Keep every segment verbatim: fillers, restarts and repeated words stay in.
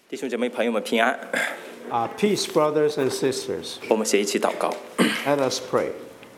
弟兄姐妹朋友们平安。 Uh, peace, brothers and sisters. 我们先一起祷告。 Let us pray.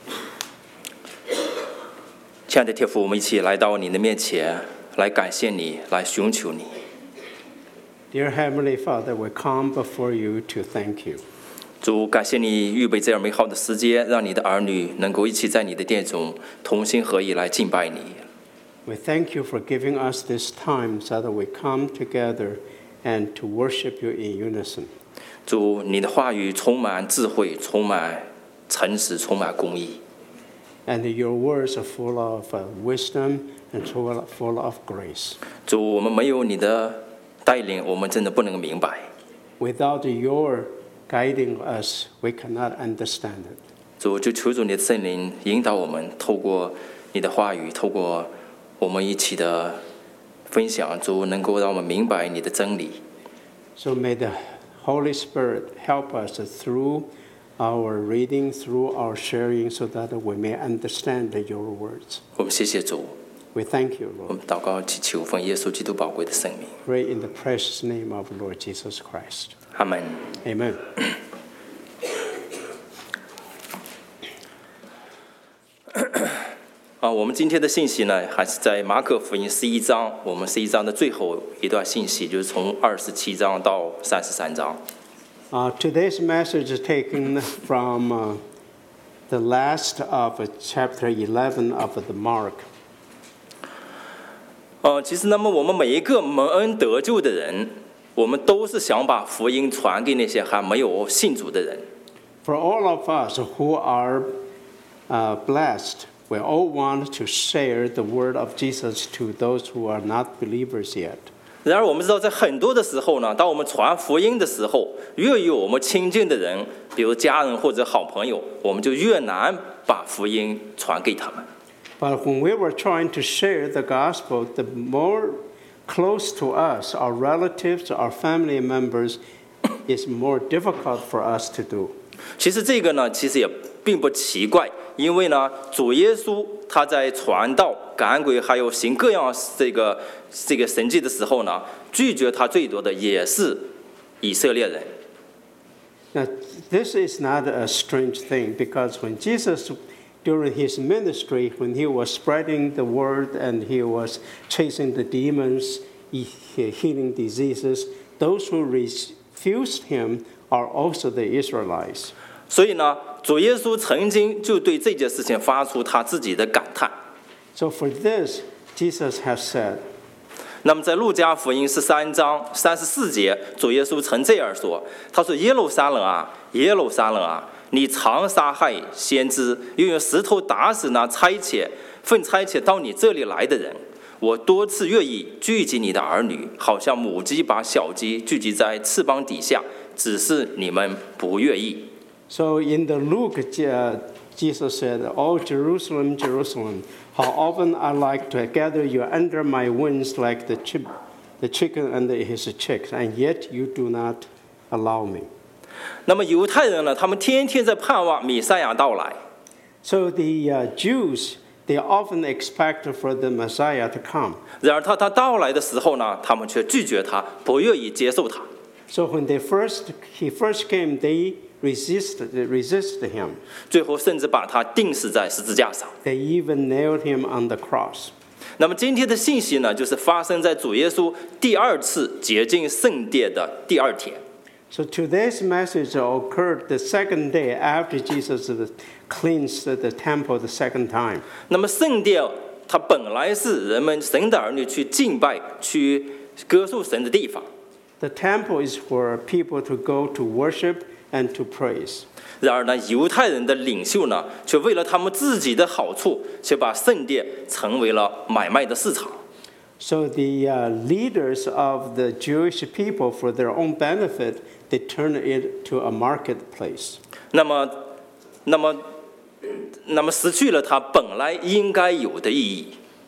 亲爱的天父，我们一起来到你的面前，来感谢你，来寻求你。 Dear Heavenly Father, we come before you to thank you. 主，感谢你预备这样美好的时间，让你的儿女能够一起在你的殿中同心合意来敬拜你。 We thank you for giving us this time so that we come together and to worship you in unison. 主，你的话语充满智慧，充满诚实，充满公义。 And your words are full of uh, wisdom and full full of grace. 主，我们没有你的带领，我们真的不能明白。 Without your guiding us, we cannot understand it. 主，就求主你的圣灵引导我们，透过你的话语，透过我们一起的分享，主能够让我们明白你的真理。 So may the Holy Spirit help us through our reading, through our sharing, so that we may understand your words. 我们谢谢主， We thank you, 我 Lord. 们祷告祈求奉耶稣基督宝贵的圣名， Pray in the precious name of Lord Jesus Christ. 阿门。 Amen. 啊，我们今天的信息呢，还是在马可福音十一章，我们十一章的最后一段信息，就是从二十七章到三十三章。 Uh, today's message is taken from uh, the last of uh, chapter eleven of the Mark. 呃，其实那么我们每一个蒙恩得救的人，我们都是想把福音传给那些还没有信主的人。 For all of us who are uh, blessed, we all want to share the word of Jesus to those who are not believers yet. 然而，我们知道，在很多的时候呢，当我们传福音的时候，越有我们亲近的人，比如家人或者好朋友，我们就越难把福音传给他们。 But when we were trying to share the gospel, the more close to us, our relatives, our family members, is more difficult for us to do. 其实这个呢，其实也并不奇怪，因为呢，主耶稣他在传道、赶鬼，还有行各样这个这个神迹的时候呢，拒绝他最多的也是以色列人。 Now, this is not a strange thing because when Jesus, during his ministry, when he was spreading the word and he was chasing the demons, he- healing diseases, those who refused him are also the Israelites. 所以呢，主耶稣曾经就对这件事情发出他自己的感叹。 So for this, Jesus has said, 那么在路加福音十三章三十四节，主耶稣曾这样说：“他说耶路撒冷啊，耶路撒冷啊，你常杀害先知，又用石头打死那差遣奉差遣到你这里来的人。我多次愿意聚集你的儿女，好像母鸡把小鸡聚集在翅膀底下，只是你们不愿意。” so in the Luke, uh, Jesus said, "Oh, Jerusalem, Jerusalem, how often I like to gather you under my wings like the, chip, the chicken under his chicks, and yet you do not allow me." 那么犹太人呢，他们天天在盼望弥赛亚到来。 So the uh, Jews, they often expect for the Messiah to come. 然而他他到来的时候呢，他们却拒绝他，不愿意接受他。 So when they first, he first came, they resisted, they resisted him. 最后甚至把他钉死在十字架上。 They even nailed him on the cross. 那么今天的信息呢，就是发生在主耶稣第二次洁净圣殿的第二天。 So today's message occurred the second day after Jesus cleansed the temple the second time. 那么圣殿它本来是人们神的儿女去敬拜、去歌颂神的地方。 The temple is for people to go to worship and to praise. 然而呢，犹太人的领袖呢，却为了他们自己的好处，却把圣殿成为了买卖的市场。 So the uh, leaders of the Jewish people, for their own benefit, they turned it to a marketplace. 那么，那么，那么失去了它本来应该有的意义。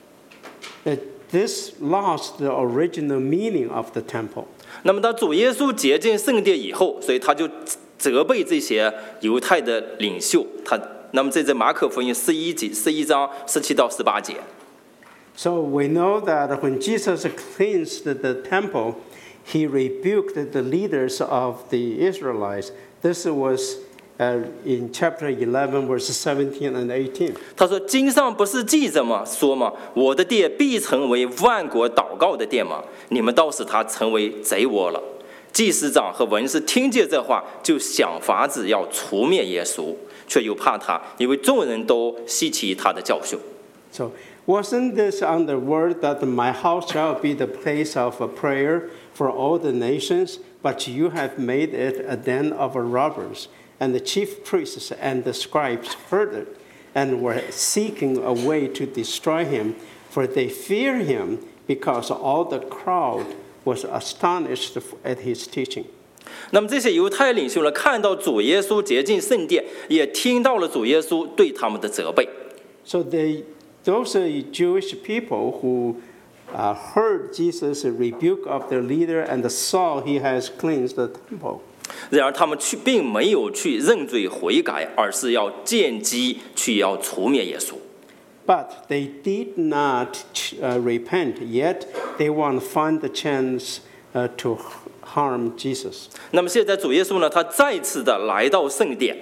That this lost the original meaning of the temple. 那么当主耶稣洁净圣殿以后，所以他就责备这些犹太的领袖。他那么这在马可福音十一节十一章十七到十八节。 So we know that when Jesus cleansed the temple, he rebuked the leaders of the Israelites. This was uh, in chapter eleven, verses seventeen and eighteen. 他说：“经上不是记着吗？说嘛，我的殿必成为万国祷告的殿吗？你们倒使它成为贼窝了。”祭司长和文士听见这话，就想法子要除灭耶稣，却又怕他，因为众人都希奇他的教训。 So, wasn't this on the word that my house shall be the place of a prayer for all the nations? But you have made it a den of robbers. And the chief priests and the scribes heard it and were seeking a way to destroy him, for they fear him because all the crowd was astonished at his teaching. 那么这些犹太领袖呢，看到主耶稣洁净圣殿，也听到了主耶稣对他们的责备。 So they, those are Jewish people who uh, heard Jesus' rebuke of their leader and saw he has cleansed the temple. 然而他们去并没有去认罪悔改，而是要见机去要除灭耶稣。 But they did not uh, repent, yet they want to find the chance uh, to harm Jesus. 那么现在主耶稣呢，他再次的来到圣殿。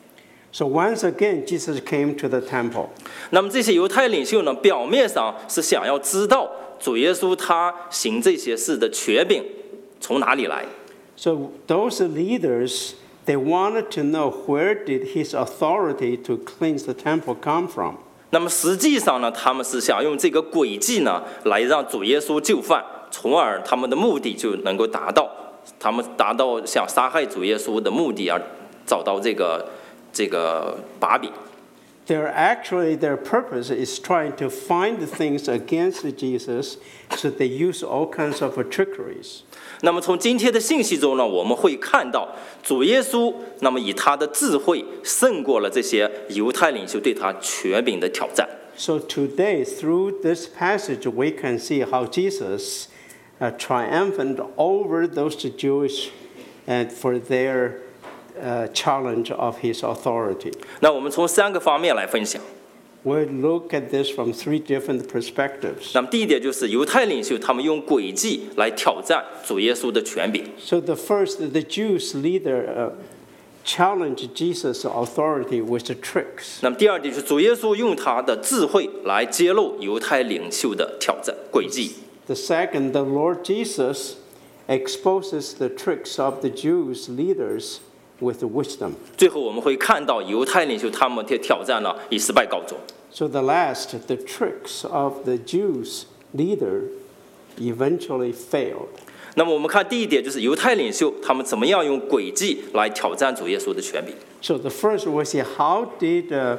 So once again, Jesus came to the temple. 那么这些犹太领袖呢，表面上是想要知道主耶稣他行这些事的权柄从哪里来。 So those leaders, they wanted to know where did his authority to cleanse the temple come from. 那么实际上呢，他们是想用这个诡计呢，来让主耶稣就范，从而他们的目的就能够达到，他们达到想杀害主耶稣的目的，而找到这个这个把柄。 They're actually, their purpose is trying to find things against Jesus, so they use all kinds of trickeries. 那么从今天的信息中呢，我们会看到主耶稣，那么以他的智慧胜过了这些犹太领袖对他权柄的挑战。 So today, through this passage, we can see how Jesus uh, triumphed over those Jewish and for their uh, challenge of his authority. 那我们从三个方面来分享。 We'll look at this from three different perspectives. 那么第一点就是犹太领袖他们用诡计来挑战主耶稣的权柄。 So the first, the Jews leader uh, challenged Jesus' authority with the tricks. 那么第二点就是主耶稣用他的智慧来揭露犹太领袖的挑战诡计。 The second, the Lord Jesus exposes the tricks of the Jews leaders with wisdom. 最后我们会看到犹太领袖他们的挑战呢以失败告终。 So the last, the tricks of the Jews leader eventually failed. 那么我们看第一点就是犹太领袖他们怎么样用诡计来挑战主耶稣的权柄。 So the first we see how did uh,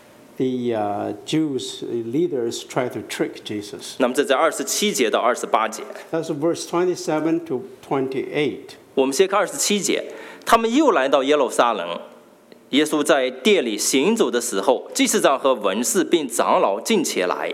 the uh, Jews leaders try to trick Jesus. 那么这在二十七节到二十八节， That's verse twenty-seven to twenty-eight. 我们先看二十七节，他们又来到耶路撒冷。耶稣在殿里行走的时候，祭司长和文士并长老近前来。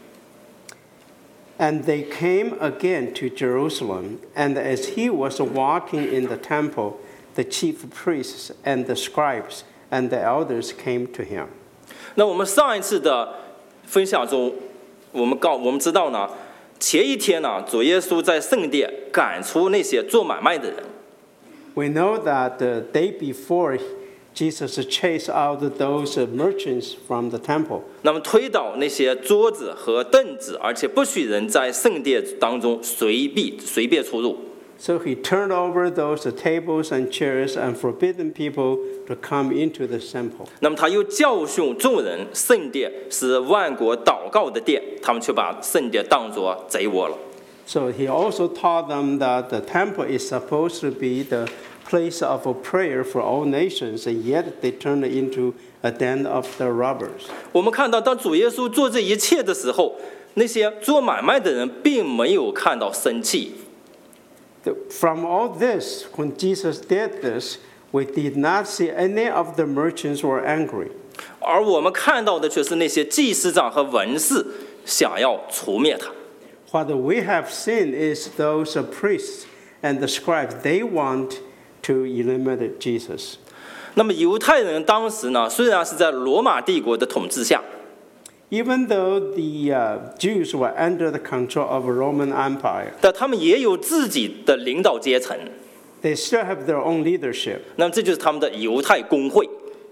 And they came again to Jerusalem, and as he was walking in the temple, the chief priests and the scribes and the elders came to him. 那我们上一次的分享中，我们告我们知道呢，前一天呢，主耶稣在圣殿赶出那些做买卖的人。 We know that the day before, Jesus chased out those merchants from the temple. 那么推倒那些桌子和凳子，而且不许人在圣殿当中随便随便出入。 So he turned over those tables and chairs and forbidden people to come into the temple. 那么他又教训众人，圣殿是万国祷告的殿，他们却把圣殿当作贼窝了。 So he also taught them that the temple is supposed to be the place of a prayer for all nations, and yet they turned it into a den of the robbers. 我们看到，当主耶稣做这一切的时候，那些做买卖的人并没有看到生气。 From all this, when Jesus did this, we did not see any of the merchants were angry. 而我们看到的却是那些祭司长和文士想要除灭他。 What we have seen is those priests and the scribes, they want to eliminate Jesus. 那么犹太人当时呢，虽然是在罗马帝国的统治下， Even though the uh, Jews were under the control of a Roman Empire, 但他们也有自己的领导阶层。 they still have their own leadership. 那么这就是他们的犹太公会。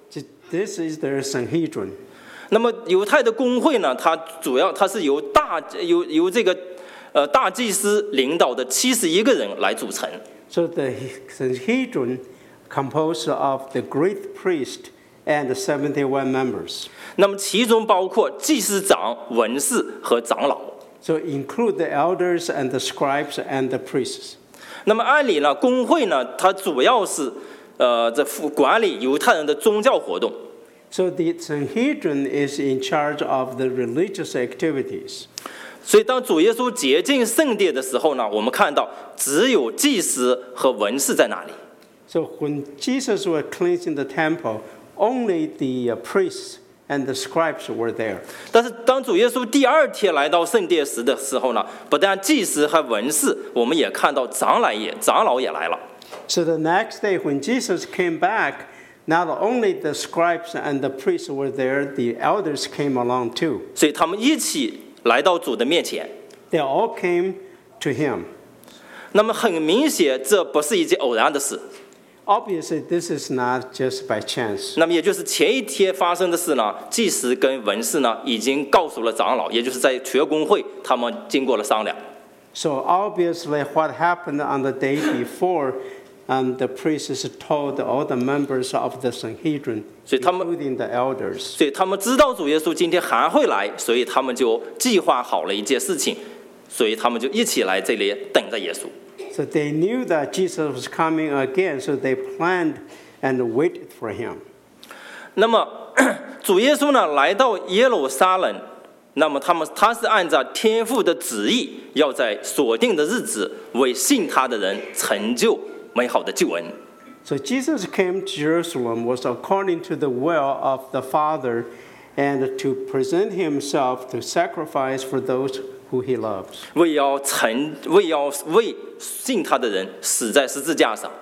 This is their Sanhedrin. 那么犹太的公会呢，它主要它是由大由由这个呃大祭司领导的七十一个人来组成。 So the Sanhedrin composed of the great priest and the seventy-one members. 那么其中包括祭司长、文士和长老。 So include the elders and the scribes and the priests. 那么按理呢，公会呢，它主要是呃这负管理犹太人的宗教活动。 So the Sanhedrin is in charge of the religious activities. 所以当主耶稣洁净圣殿的时候呢，我们看到只有祭司和文士在那里。 So when Jesus was cleansing the temple, only the uh, priests and the scribes were there. 但是当主耶稣第二天来到圣殿时的时候呢，不但祭司和文士，我们也看到长老也长老也来了。 So the next day when Jesus came back, not only the scribes and the priests were there, the elders came along too. 所以他们一起来到主的面前。 They all came to him. 那么很明显，这不是一件偶然的事。 Obviously, this is not just by chance. 那么也就是前一天发生的事呢，祭司跟文士呢已经告诉了长老，也就是在全公会，他们经过了商量。 So obviously, what happened on the day before, um, the priests told all the members of the Sanhedrin, 所以他们 including the elders. 所以他们知道主耶稣今天还会来，所以他们就计划好了一件事情，所以他们就一起来这里等着耶稣。 So they knew that Jesus was coming again, so they planned and waited for him. 那么主耶稣呢来到耶路撒冷，那么他们他是按照天父的旨意，要在锁定的日子为信他的人成就美好的救恩。 So Jesus came to Jerusalem was according to the will of the Father and to present himself to sacrifice for those who he loves. 为要成为要为信他的人死在十字架上。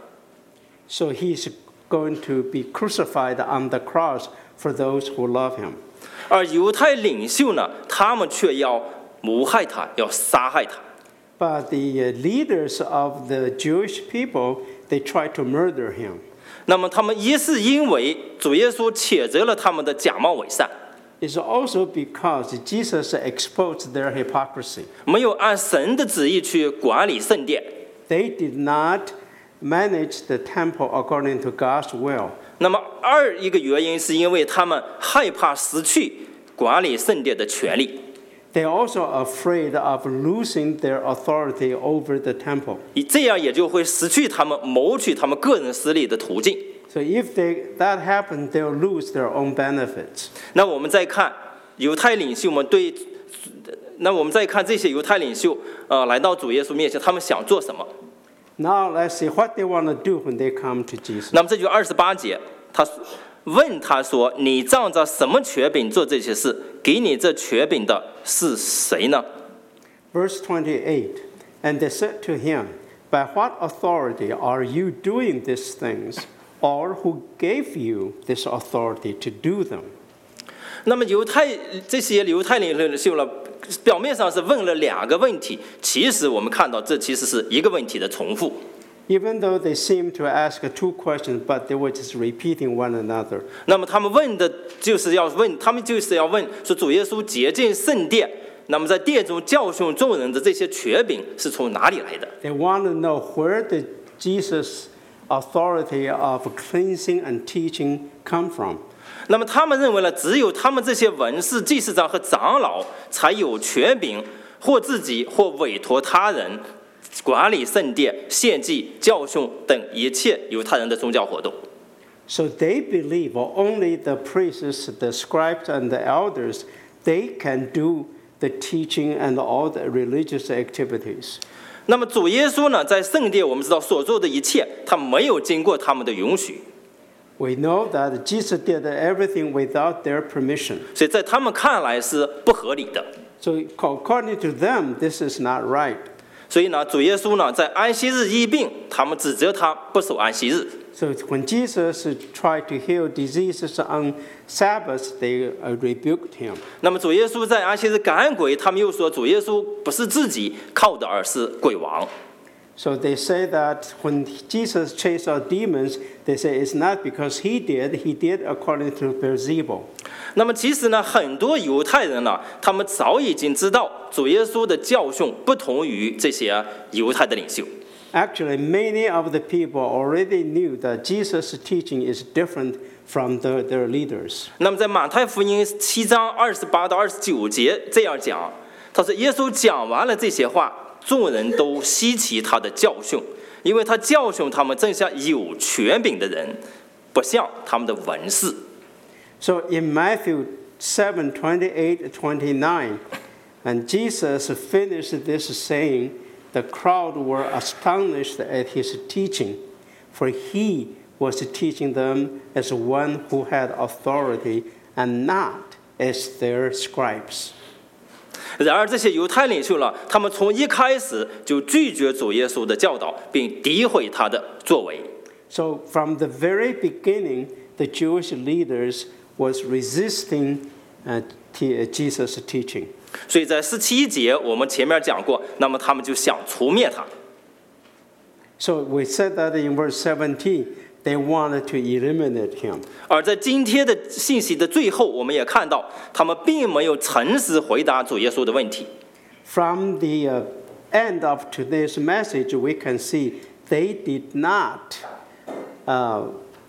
So he's going to be crucified on the cross for those who love him. 而犹太领袖呢，他们却要谋害他，要杀害他。 But the uh, leaders of the Jewish people, they tried to murder him. 那么他们一是因为主耶稣谴责了他们的假冒伪善， It's also because Jesus exposed their hypocrisy. 没有按神的旨意去管理圣殿。 They did not manage the temple according to God's will. 那么二一个原因是因为他们害怕失去管理圣殿的权利， They're also afraid of losing their authority over the temple. 这样也就会失去他们谋取他们个人私利的途径。 So if they, that happens, they'll lose their own benefits. 那我们再看犹太领袖们对，那我们再看这些犹太领袖，呃，来到主耶稣面前，他们想做什么？ Now let's see what they want to do when they come to Jesus. 那么这就二十八节，他问他说：“你仗着什么权柄做这些事？给你这权柄的是谁呢？” Verse twenty-eight, and they said to him, by what authority are you doing these things, or who gave you this authority to do them? 那么犹太这些犹太领袖呢，表面上是问了两个问题，其实我们看到这其实是一个问题的重复。 Even though they seem to ask two questions, but they were just repeating one another. 那么他们问的就是要问，他们就是要问说，主耶稣洁净圣殿，那么在殿中教训众人的这些权柄是从哪里来的？ They want to know where did Jesus' authority of cleansing and teaching come from? 那么他们认为呢，只有他们这些文士、祭司长和长老才有权柄，或自己或委托他人管理圣殿、献祭、教训等一切犹太人的宗教活动。 So they believe only the priests, the scribes, and the elders, they can do the teaching and all the religious activities. 那么主耶稣呢，在圣殿我们知道所做的一切，他没有经过他们的允许， We know that Jesus did everything without their permission. 所以在他们看来是不合理的。 So according to them, this is not right. 所以呢，主耶稣呢在安息日医病，他们指责他不守安息日。 So when Jesus tried to heal diseases on Sabbath, they uh, rebuked him. 那么主耶稣在安息日赶鬼，他们又说主耶稣不是自己靠的，而是鬼王。 So they say that when Jesus chased out demons, they say it's not because he did, he did according to Beelzebul. 那么其实呢，很多犹太人呢，他们早已经知道主耶稣的教训不同于这些犹太的领袖。 Actually, many of the people already knew that Jesus' teaching is different from the, their leaders. 那么在马太福音七章二十八到二十九节这样讲，他说耶稣讲完了这些话，众人都稀奇他的教训，因为他教训他们正像有权柄的人，不像他们的文士。 So in Matthew seven, twenty-eight, twenty-nine, and Jesus finished this saying, the crowd were astonished at his teaching, for he was teaching them as one who had authority and not as their scribes. 然而这些犹太领袖呢，他们从一开始就拒绝主耶稣的教导，并诋毁他的作为。 So from the very beginning, the Jewish leaders was resisting uh, t- Jesus' teaching. 所以在十七节我们前面讲过，那么他们就想除灭他。 So we said that in verse seventeen, they wanted to eliminate him. 而在今天的信息的最后，我们也看到，他们并没有诚实回答主耶稣的问题。 From the uh, end of today's message, we can see they did not uh,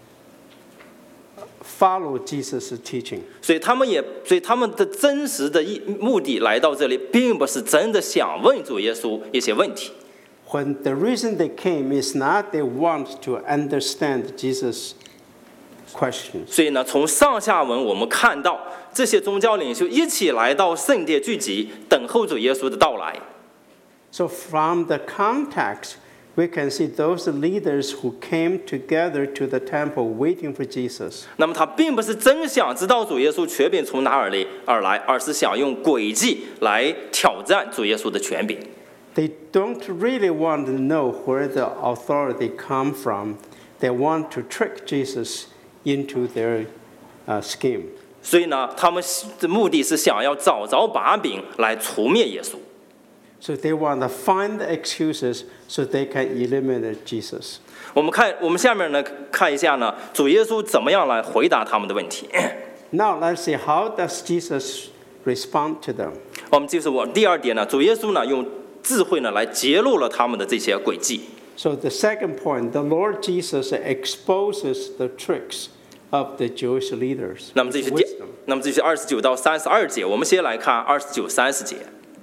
follow Jesus' teaching. 所以他们也，所以他们的真实的意目的来到这里，并不是真的想问主耶稣一些问题。 When the reason they came is not they want to understand Jesus' questions. 所以呢，从上下文我们看到，这些宗教领袖一起来到圣殿聚集，等候主耶稣的到来。 So from the context, we can see those leaders who came together to the temple waiting for Jesus. 那么他并不是真想知道主耶稣权柄从哪儿来而来，而是想用诡计来挑战主耶稣的权柄。 They don't really want to know where the authority come from. They want to trick Jesus into their uh, scheme. 所以呢，他们的目的是想要找着把柄来除灭耶稣。 So they want to find the excuses so they can eliminate Jesus. 我们看，我们下面呢看一下呢，主耶稣怎么样来回答他们的问题。 Now let's see, how does Jesus respond to them? 我们就是我第二点呢，主耶稣呢用智慧呢来揭露了他们的这些诡计。 So the second point, the Lord Jesus exposes the tricks of the Jewish leaders. 那么这是 with 第 wisdom.， 那么这是二十九到三十二节。我们先来看二十九、三十节。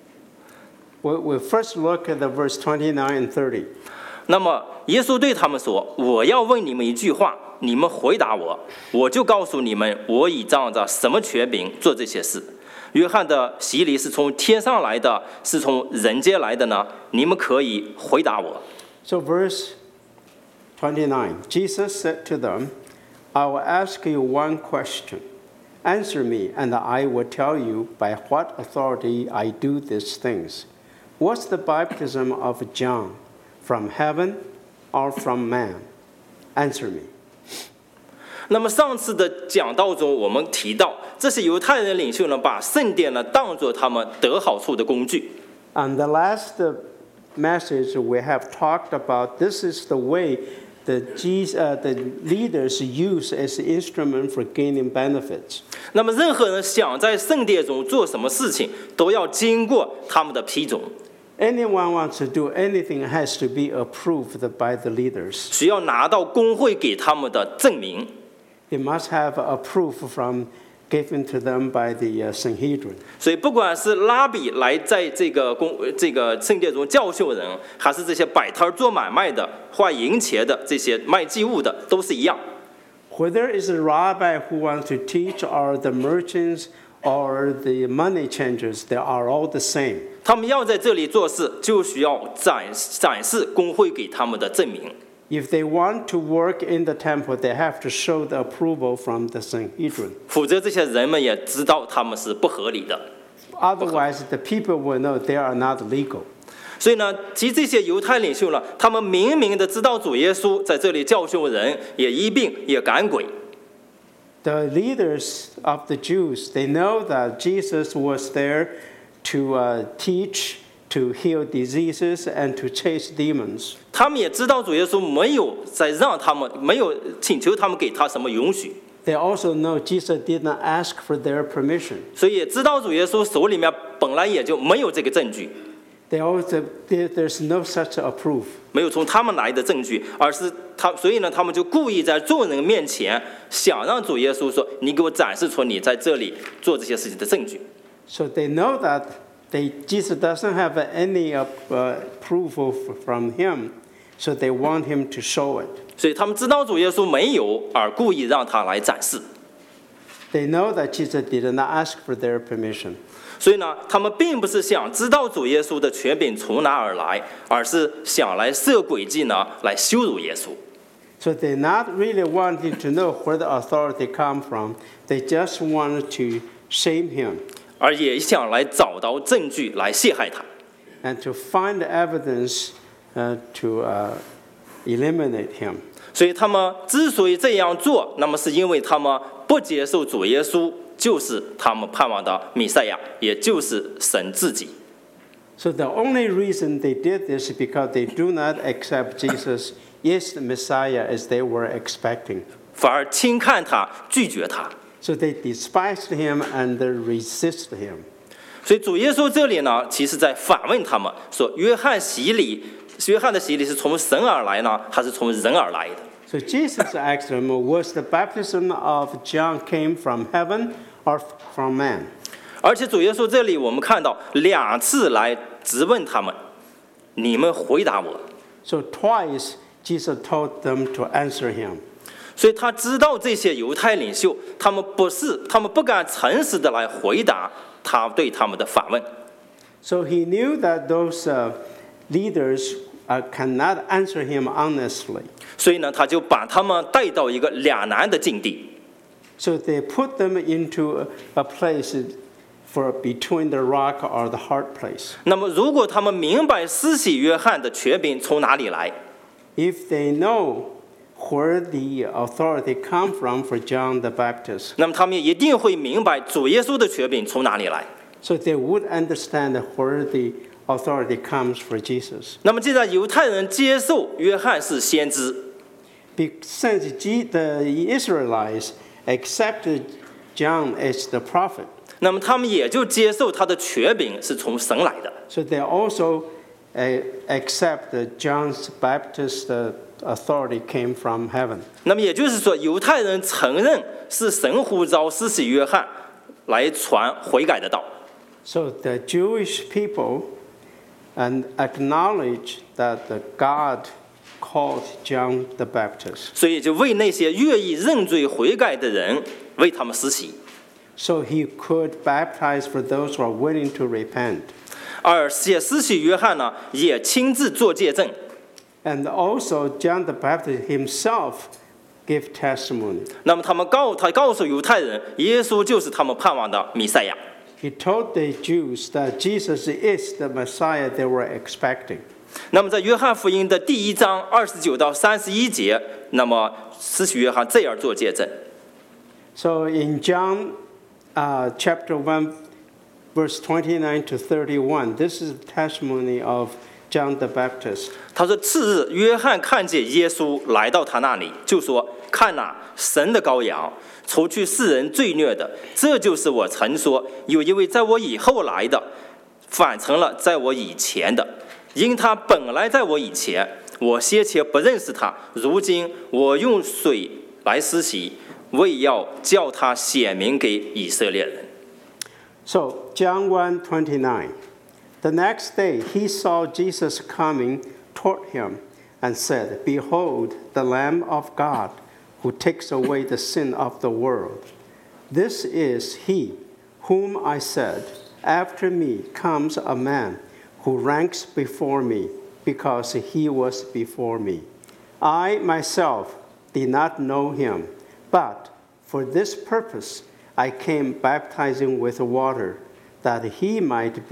We'll, we'll first look at the verse twenty-nine and thirty. 那么耶稣对他们说：“我要问你们一句话，你们回答我，我就告诉你们，我倚仗着什么权柄做这些事。约翰的洗礼是从天上来的，是从人间来的呢？你们可以回答我。” So verse twenty-nine, Jesus said to them, I will ask you one question. Answer me, and I will tell you by what authority I do these things. Was the baptism of John from heaven or from man? Answer me. 那么上次的讲道中，我们提到这些犹太人领袖呢，把圣殿呢当作他们得好处的工具。 On the last uh, message, we have talked about this is the way the, Jesus, uh, the leaders use as an instrument for gaining benefits. 那么任何人想在圣殿中做什么事情，都要经过他们的批准， Anyone wants to do anything has to be approved by the leaders. 需要拿到公会给他们的证明。 They must have a proof from given to them by the uh, Sanhedrin. 所以，不管是拉比来在这个公这个圣殿中教训人，还是这些摆摊做买卖的、花银钱的、这些卖祭物的，都是一样。 Whether it's a rabbi who wants to teach, or the merchants, or the money changers, they are all the same. 他们要在这里做事，就需要展展示公会给他们的证明。 If they want to work in the temple, they have to show the approval from the Sanhedrin. 否则，这些人们也知道他们是不合理的。 Otherwise, the people will know they are not legal. 所以呢，其实这些犹太领袖呢，他们明明的知道主耶稣在这里教训人，也医病，也赶鬼。 The leaders of the Jews, they know that Jesus was there to uh, teach, to heal diseases, and to chase demons. 他们也知道主耶稣没有在让他们，没有请求他们给他什么允许， They also know Jesus did not ask for their permission. 所以也知道主耶稣手里面本来也就没有这个证据， They also, there- there's no such a proof. 没有从他们来的证据，而是他，所以呢，他们就故意在众人面前想让主耶稣说：“你给我展示出你在这里做这些事情的证据。” So they know that they, Jesus doesn't have any uh, uh, proof of, from him, so they want him to show it. 所以他们知道主耶稣没有，而故意让他来展示。 They know that Jesus did not ask for their permission. 所以呢，他们并不是想知道主耶稣的权柄从哪而来，而是想来设诡计呢，来羞辱耶稣。 So they're not really wanting to know where the authority come from. They just wanted to shame him 而也想来找到证据来陷害他。 and to find evidence uh, to uh, eliminate him. 所以他们之所以这样做，那么是因为他们不接受主耶稣就是他们盼望的弥赛亚，也就是神自己。 So the only reason they did this is because they do not accept Jesus is the Messiah as they were expecting. 反而轻看他，拒绝他。 So they despised him and they resist him. 所以主耶稣这里呢，其实在反问他们说：约翰洗礼，约翰的洗礼是从神而来呢，还是从人而来的？ So Jesus asked them, was the baptism of John came from heaven or from man? 而且主耶稣这里我们看到两次来质问他们，你们回答我。 So twice Jesus told them to answer him. 所以他知道这些犹太领袖，他们不是，他们不敢诚实的来回答他对他们的反问。 So he knew that those uh, leaders uh, cannot answer him honestly. 所以呢，他就把他们带到一个两难的境地。 So they put them into a, a place for between the rock or the hard place. 那么，如果他们明白施洗约翰的权柄从哪里来， If they know where the authority come from for John the Baptist, 那么他们也一定会明白主耶稣的权柄从哪里来。 so they would understand where the authority comes for Jesus. 那么，既然犹太人接受约翰是先知， Be- Since G- the Israelites accepted John as the prophet, 那么他们也就接受他的权柄是从神来的。 so they also uh, accept that John's Baptist uh, authority came from heaven. 那么也就是说，犹太人承认是神呼召施洗约翰来传悔改的道。 So the Jewish people and acknowledge that the God called John the Baptist. 所以就为那些愿意认罪悔改的人，为他们施洗。 So he could baptize for those who are willing to repent. 而且施洗约翰呢，也亲自做见证。 And also John the Baptist himself gave testimony. 那么他们告他告诉犹太人，耶稣就是他们盼望的弥赛亚。 He told the Jews that Jesus is the Messiah they were expecting. 那么在约翰福音的第一章二十九到三十一节，那么施洗约翰这样做见证。 So in John uh, chapter one, verse twenty-nine to thirty-one, this is the testimony of John the Baptist. 他说：“次日，约翰看见耶稣来到他那里，就说：‘看哪，神的羔羊，除去世人罪孽的。这就是我曾说，有一位在我以后来的，反成了在我以前的。因他本来在我以前，我先前不认识他。如今我用水来施洗，为要叫他显明给以色列人。’ So John one twenty-nine. The next day he saw Jesus coming toward him and said, Behold, the Lamb of God, who takes away the sin of the world. This is he whom I said, After me comes a man who ranks before me, because he was before me. I myself did not know him, but for this purpose I came baptizing with water, that he might be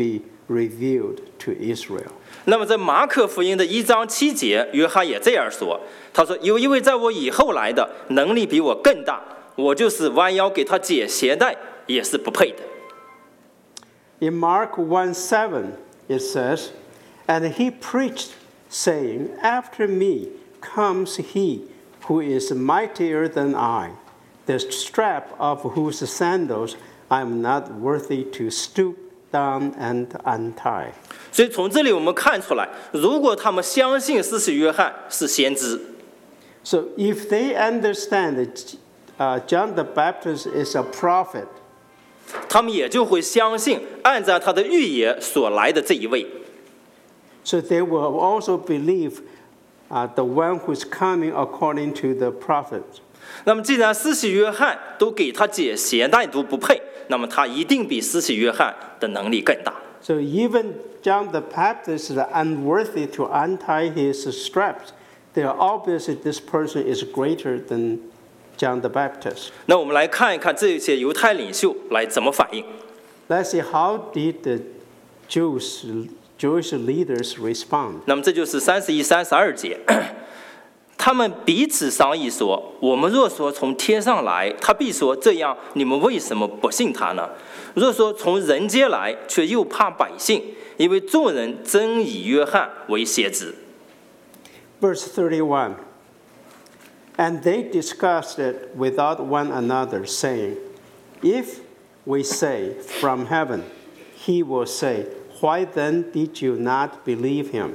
revealed to Israel. 那么在马可福音的一章七节，约翰也这样说，他说：“有一位在我以后来的，能力比我更大，我就是弯腰给他解鞋带，也是不配的。” In Mark one seven, it says, "And he preached, saying, After me comes he who is mightier than I, the strap of whose sandals I am not worthy to stoop down and untie." 所以从这里我们看出来，如果他们相信施洗约翰是先知， So if they understand that uh, John the Baptist is a prophet, 他们也就会相信按照他的预言所来的这一位。 so they will also believe uh, the one who's coming according to the prophet. 那么既然施洗约翰都给他解鞋带都不配，那么他一定比施洗约翰的能力更大。 So even John the Baptist is unworthy to untie his straps. They are obviously this person is greater than John the Baptist. 那我们来看一看这些犹太领袖来怎么反应。 Let's see how did the Jews, Jewish leaders respond. 那么这就是三十一、三十二节，他们彼此商议说：“我们若说从天上来，他必说这样，你们为什么不信他呢？若说从人间来，却又怕百姓，因为众人真以约翰为先知。” Verse thirty-one. And they discussed it without one another, saying, If we say from heaven, he will say, Why then did you not believe him?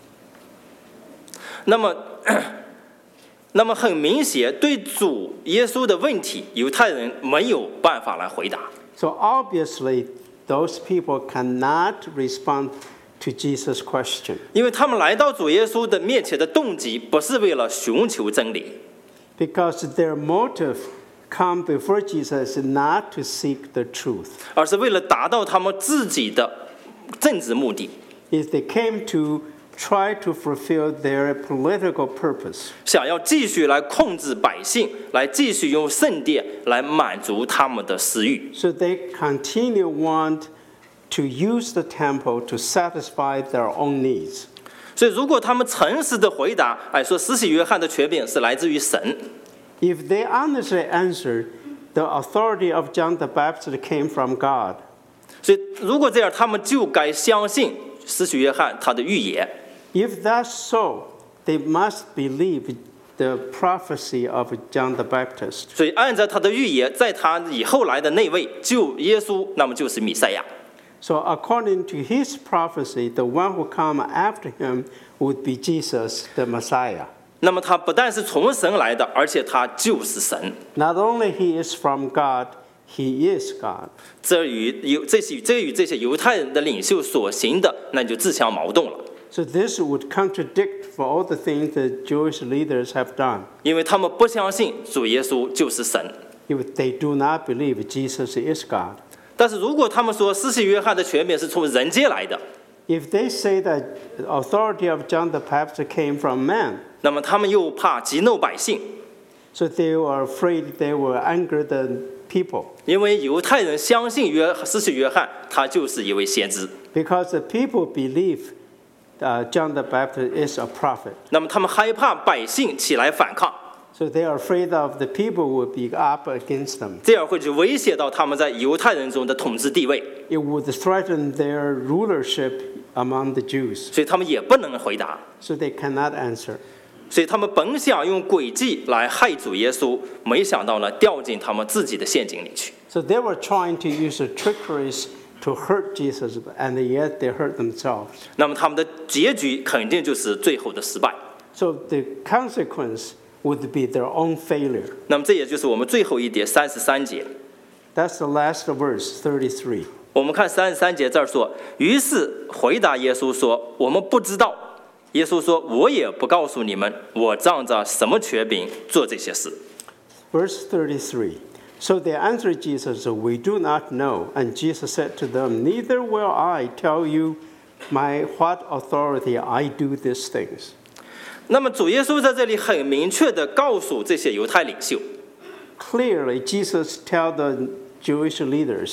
那么，那么很明显，对主耶稣的问题，犹太人没有办法来回答。 So obviously, those people cannot respond to Jesus' question 因为他们来到主耶稣的面前的动机，不是为了寻求真理， because their motive come before Jesus is not to seek the truth. 而是为了达到他们自己的政治目的， If they came to try to fulfill their political purpose. 想要继续来控制百姓，来继续用圣殿来满足他们的私欲。 So they continue want to use the temple to satisfy their own needs. 所以，如果他们诚实的回答，哎，说施洗约翰的权柄是来自于神， If they honestly answered, the authority of John the Baptist came from God. 所以如果这样，他们就该相信施洗约翰他的预言。 If that's so, they must believe the prophecy of John the Baptist. 所以按照他的预言，在他以后来的那位救耶稣，那么就是弥赛亚。 So according to his prophecy, the one who come after him would be Jesus, the Messiah. 那么他不但是从神来的，而且他就是神。 Not only he is from God, he is God. 这与犹这是这与这些犹太人的领袖所行的，那就自相矛盾了。 So this would contradict for all the things that Jewish leaders have done. 因为他们不相信主耶稣就是神。 If they do not believe Jesus is God. 但是如果他们说施洗约翰的权柄是从人间来的， If they say that the authority of John the Baptist came from man, 那么他们又怕激怒百姓， so they were afraid they will anger the people. 因为犹太人相信约施洗约翰他就是一位先知， Because the people believe uh, John the Baptist is a prophet. 那么他们害怕百姓起来反抗， So they are afraid of the people will be up against them. 这样会去威胁到他们在犹太人中的统治地位， It would threaten their rulership among the Jews. 所以他们也不能回答。 So they cannot answer. 所以他们本想用诡计来害主耶稣，没想到呢掉进他们自己的陷阱里去。 So they were trying to use the trickeries to hurt Jesus, and yet they hurt themselves. 那么他们的结局肯定就是最后的失败。 So the consequence would be their own failure. 那么这也就是我们最后一节三十三节。 That's the last verse, thirty-three. 我们看三十三节这儿说，于是回答耶稣说：“我们不知道。”耶稣说：“我也不告诉你们，我仗着什么权柄做这些事。” Verse thirty-three. So they answered Jesus, "We do not know." And Jesus said to them, "Neither will I tell you by what authority I do these things." 那么主耶稣在这里很明确地告诉这些犹太领袖， Clearly, Jesus tells the Jewish leaders,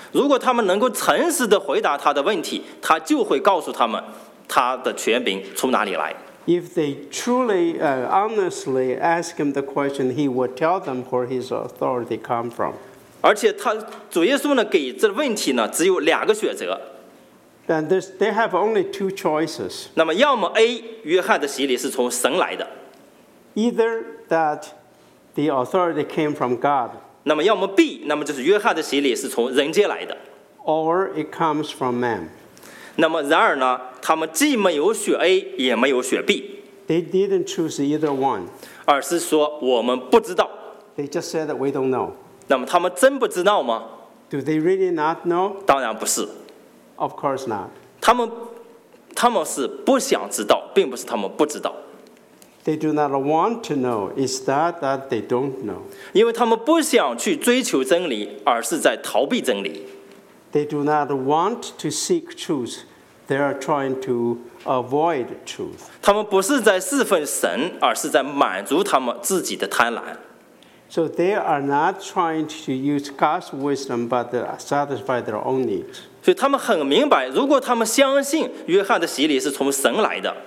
如果他们能够诚实的回答他的问题，他就会告诉他们他的权柄从哪里来。 If they truly, uh, honestly ask him the question, he would tell them where his authority come from. 而且他主耶稣呢给这问题呢只有两个选择。 And there's, they have only two choices. 那么要么 A 约翰的洗礼是从神来的， Either that the authority came from God, 那么要么 B 那么就是约翰的洗礼是从人间来的。 or it comes from man. 那么然而呢，他们既没有选 A 也没有选 B， They didn't choose either one. 而是说我们不知道。 They just said that we don't know. 那么他们真不知道吗？ Do they really not know? 当然不是， Of course not. 他们他们是不想知道，并不是他们不知道， They do not want to know. It's not that they don't know. 因为他们不想去追求真理，而是在逃避真理。 They do not want to seek truth. They are trying to avoid truth. 他们不是在侍奉神，而是在满足他们自己的贪婪。 So they are not trying to use God's wisdom, but to satisfy their own needs. 所以他们很明白，如果他们相信约翰的洗礼是从神来的，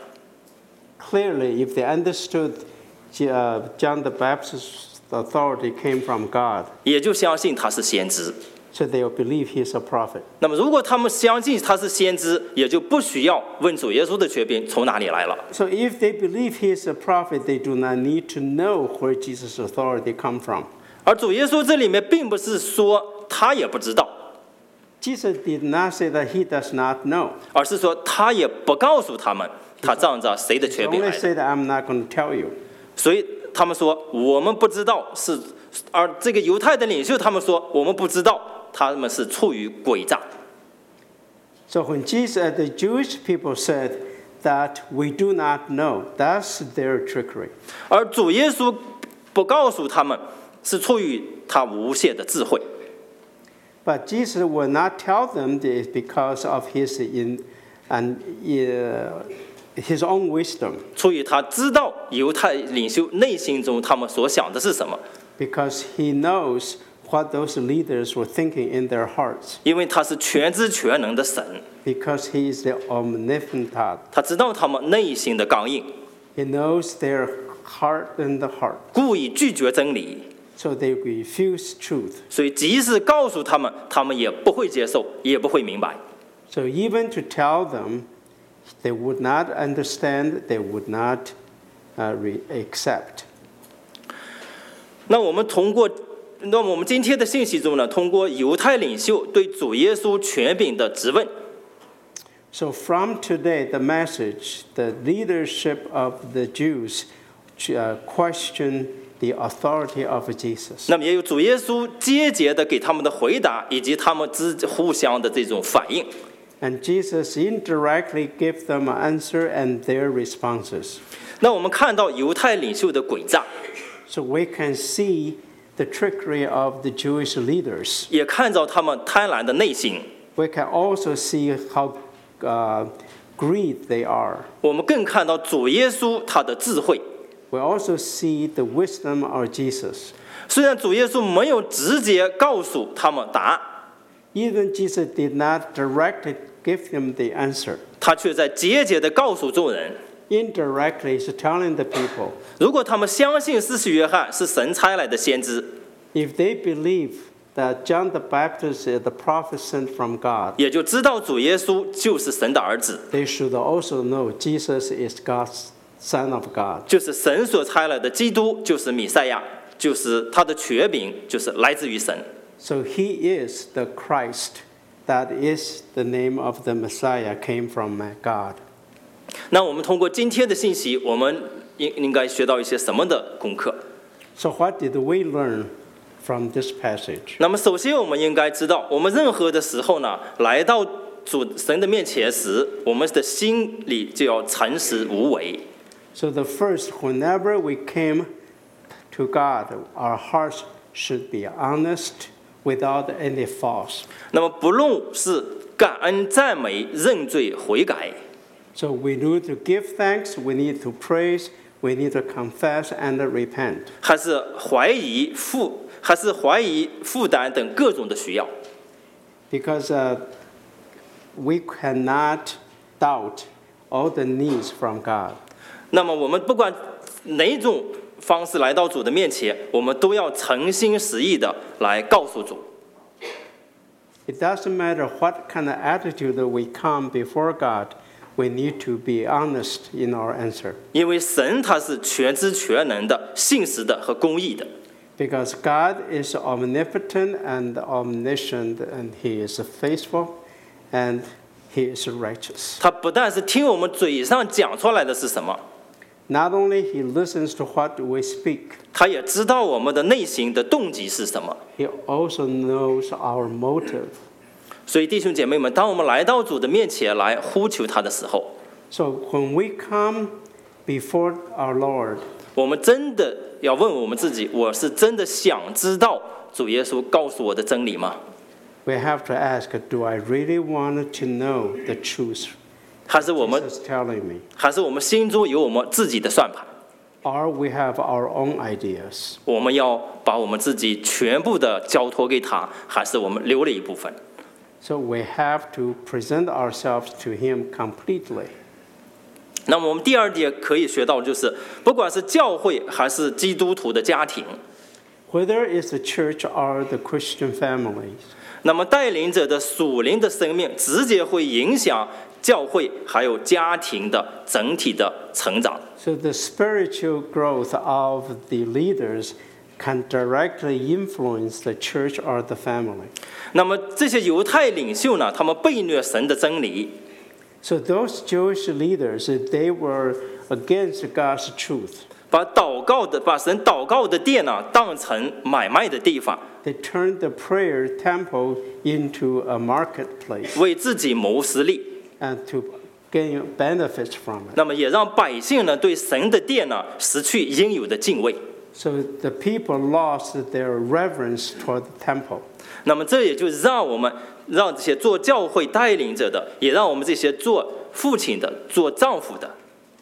Clearly, if they understood uh, John the Baptist's authority came from God, 也就相信他是先知。 so they will believe he's a prophet. 那么如果他们相信他是先知，也就不需要问主耶稣的权柄从哪里来了。 So if they believe he's a prophet, they do not need to know where Jesus' authority come from. 而主耶稣这里面并不是说他也不知道， Jesus did not say that he does not know. 而是说他也不告诉他们他仗着谁的 He 权柄 only 来的。 said, I'm not going to tell you. 所以他们说我们不知道是，而这个犹太的领袖他们说我们不知道，他们是处于诡诈。 So when Jesus, uh, the Jewish people said that we do not know, that's their trickery. 而主耶稣不告诉他们，是出于他无限的智慧。 But Jesus will not tell them this because of his in and uh, his own wisdom, 出于他知道犹太领袖内心中他们所想的是什么， because he knows what those leaders were thinking in their hearts, 因为他是全知全能的神， because he is the omnipotent God. 他知道他们内心的刚硬， He knows their heart and the heart. 故意拒绝真理， So they refuse truth. 所以即使告诉他们，他们也不会接受，也不会明白。 So even to tell them, they would not understand, they would not uh, re- accept. 那我们通过，那么我们今天的信息中呢，通过犹太领袖对主耶稣权柄的质问， So from today, the message, the leadership of the Jews uh, question the authority of Jesus. 那么也有主耶稣节节的给他们的回答，以及他们之互相的这种反应。 And Jesus indirectly gave them an answer and their responses. 那我们看到犹太领袖的诡诈， So we can see the trickery of the Jewish leaders. 也看到他们贪婪的内心。 We can also see how uh, greed they are. 我们更看到主耶稣他的智慧。 We also see the wisdom of Jesus. 虽然主耶稣没有直接告诉他们答案， Even Jesus did not directly give them the answer. 他却在节节的告诉众人， Indirectly, he's telling the people, 如果他们相信施洗约翰是神差来的先知， if they believe that John the Baptist is the prophet sent from God, 也就知道主耶稣就是神的儿子， they should also know Jesus is God's Son of God. 就是神所差来的基督，就是弥赛亚，就是他的权柄，就是来自于神。 So he is the Christ. That is the name of the Messiah came from God. 那我们通过今天的信息，我们应应该学到一些什么的功课？ So what did we learn from this passage? 那么首先我们应该知道，我们任何的时候呢，来到主神的面前时，我们的心里就要诚实无为。 So the first, whenever we came to God, our hearts should be honest without any false. 那么不论是感恩、赞美、认罪、悔改， So we need to give thanks, we need to praise, we need to confess and repent. 还是怀疑负，还是怀疑负担等各种的需要， because uh, we cannot doubt all the needs from God. 那么我们不管哪种方式来到主的面前，我们都要诚心实意的来告诉主。 It doesn't matter what kind of attitude that we come before God, we need to be honest in our answer. 因为神他是全知全能的、信实的和公义的。 Because God is omnipotent and omniscient, and He is faithful, and He is righteous. 他不但是听我们嘴上讲出来的是什么， Not only He listens to what we speak, 他也知道我们的内心的动机是什么。 He also knows our motive. 所以弟兄姐妹们，当我们来到主的面前来呼求他的时候， So when we come before our Lord, 我们真的要问我们自己：我是真的想知道主耶稣告诉我的真理吗？ we have to ask, do I really want to know the truth 还是我们 Jesus is telling me? 还是我们心中有我们自己的算盘？ Or we have our own ideas? 我们要把我们自己全部的交托给他，还是我们留了一部分？ So we have to present ourselves to Him completely. 那么我们第二点可以学到的就是，不管是教会还是基督徒的家庭， Whether it's the church or the Christian families, 那么带领者的属灵的生命，直接会影响教会还有家庭的整体的成长。 so the spiritual growth of the leaders can directly influence the church or the family. 那么这些犹太领袖呢，他们背虐神的真理， So those Jewish leaders, they were against God's truth. 把祷告的把神祷告的殿呢当成买卖的地方， They turned the prayer temple into a marketplace 为自己谋私利。 and to gain benefits from it. 那么也让百姓呢对神的殿呢失去应有的敬畏。 So the people lost their reverence toward the temple. 那么这也就让我们让这些做教会带领者的，也让我们这些做父亲的、做丈夫的，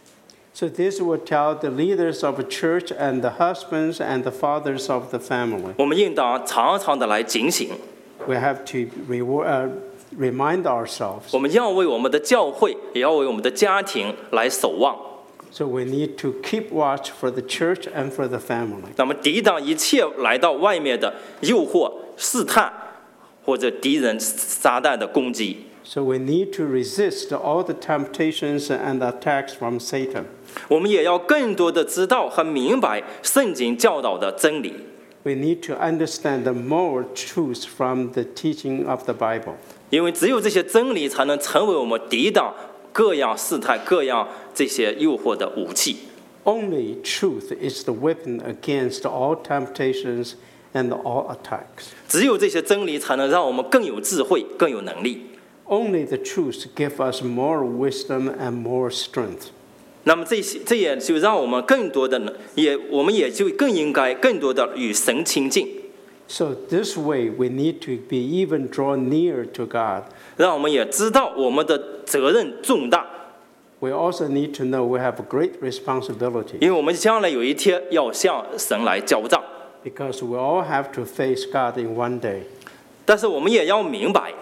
So this will tell the leaders of a church and the husbands and the fathers of the family. 我们应当常常的来警醒， We have to reward, uh, remind ourselves. 我们要为我们的教会，也要为我们的家庭来守望。 So we need to keep watch for the church and for the family. 那么抵挡一切来到外面的诱惑、试探，或者敌人撒旦的攻击。 So we need to resist all the temptations and attacks from Satan. 我们也要更多的知道和明白圣经教导的真理。 We need to understand the more truths from the teaching of the Bible. 因为只有这些真理，才能成为我们抵挡各样试探、各样这些诱惑的武器。 Only truth is the weapon against all temptations and all attacks. 只有这些真理，才能让我们更有智慧、更有能力。 Only the truth give us more wisdom and more strength. 那么这些，这也就让我们更多的，也我们也就更应该更多的与神亲近。 So this way, we need to be even drawn near to God. 让我们也知道我们的责任重大， We also need to know we have a great responsibility 因为我们将来有一天要向神来交账。 because we all have to face God in one day. 但是我们也要明白，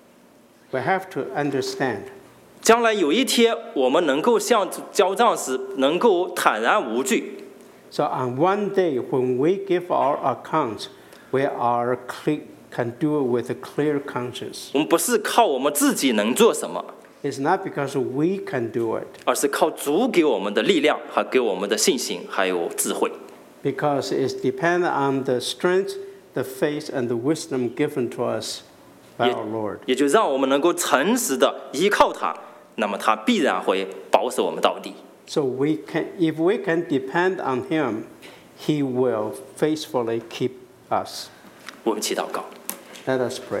We have to understand 将来有一天我们能够向交账时，能够坦然无惧。 So on one day, when we give our accounts, we are cle- can do it with a clear conscience. 我们不是靠我们自己能做什么， It's not because we can do it, 而是靠主给我们的力量，和给我们的信心，还有智慧。 because it's dependent on the strength, the faith, and the wisdom given to us by 也 our Lord. 也就让我们能够诚实的依靠他，那么他必然会保守我们到底。 So we can, if we can depend on Him, He will faithfully keep us. 我们祈祷告， Let us pray.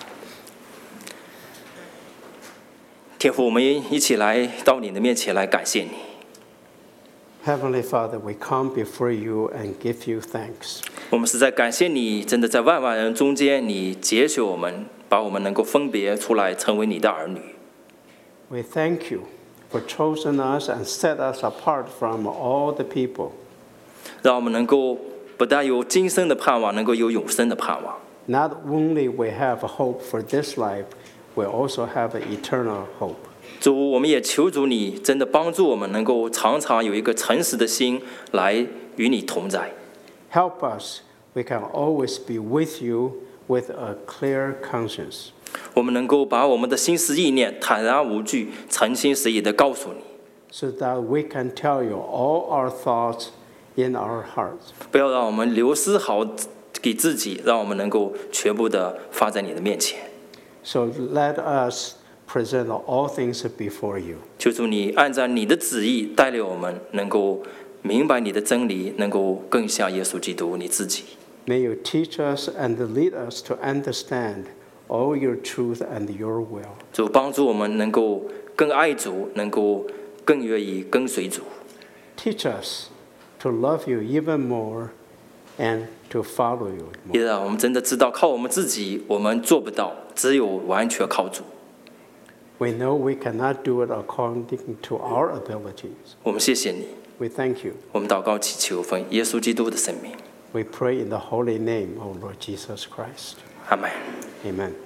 天父，我们一起来到你的面前来感谢你。 Heavenly Father, we come before you and give you thanks. 我们是在感谢你，真的在万万人中间，你拣选我们，把我们能够分别出来，成为你的儿女。 We thank you for choosing us and set us apart from all the people. 让我们能够不但有今生的盼望，能够有永生的盼望。 not only we have a hope for this life, we also have an eternal hope. 主，我们也求主你真的帮助我们，能够常常有一个诚实的心来与你同在。 Help us, we can always be with you with a clear conscience. 我们能够把我们的心思意念坦然无惧、诚心实意地告诉你， so that we can tell you all our thoughts in our hearts. 不要让我们流失好给自己，让我们能够全部的放在你的面前。 So let us present all things before you. 求主你按照你的旨意带领我们，能够明白你的真理，能够更像耶稣基督你自己。 May you teach us and lead us to understand all your truth and your will. 主帮助我们能够更爱主，能够更愿意跟随主。 Teach us to love you even more and to follow you 也 more. 让我们真的知道，靠我们自己我们做不到，只有完全靠主。 We know we cannot do it according to our abilities. 我们谢谢你， We thank you. 我们祷告祈求奉耶稣基督的圣名， We pray in the holy name of Lord Jesus Christ. 阿门。 Amen.